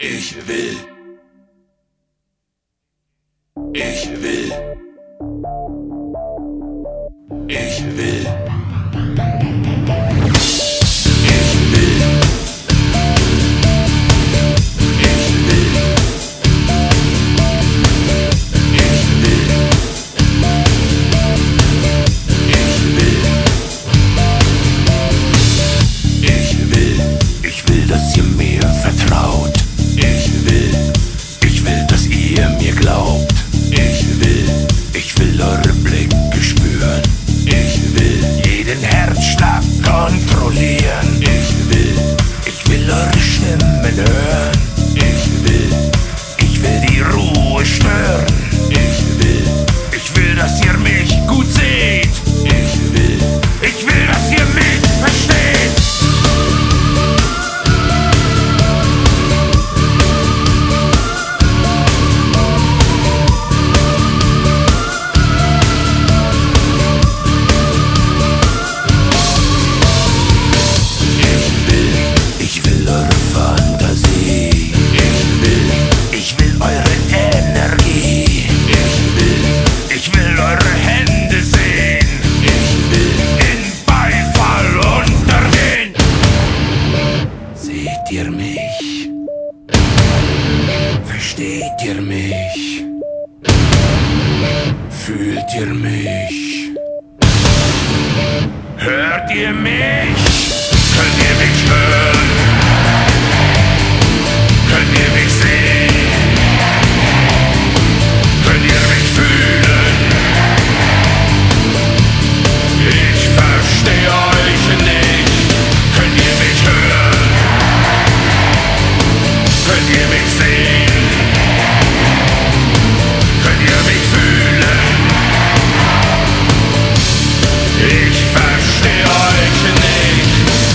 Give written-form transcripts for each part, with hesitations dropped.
Ich will. Ich will. Ich will. Ich will. Ich will. Ich will. Ich will. Ich will. Ich will, dass ihr mir vertraut. Ich will, dass ihr mir glaubt. Ich will eure Blicke spüren. Jeden Herzschlag kontrollieren. Ich will eure Stimmen hören. Ich will die Ruhe stören. Ich will, dass ihr mich gut seht. Ich will, dass ihr mich versteht. Seht ihr mich? Versteht ihr mich? Fühlt ihr mich? Hört ihr mich? Könnt ihr mich hören? Könnt ihr mich sehen? Könnt ihr mich fühlen? Ich verstehe euch nicht. Könnt ihr mich hören? Könnt ihr mich sehen? Könnt ihr mich fühlen? Ich verstehe euch nicht.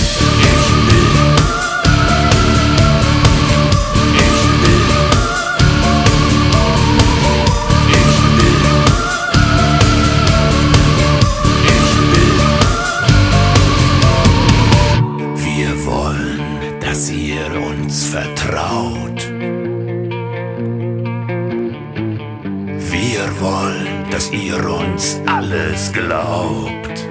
Wir wollen, dass ihr uns vertraut. Wir wollen, dass ihr uns alles glaubt.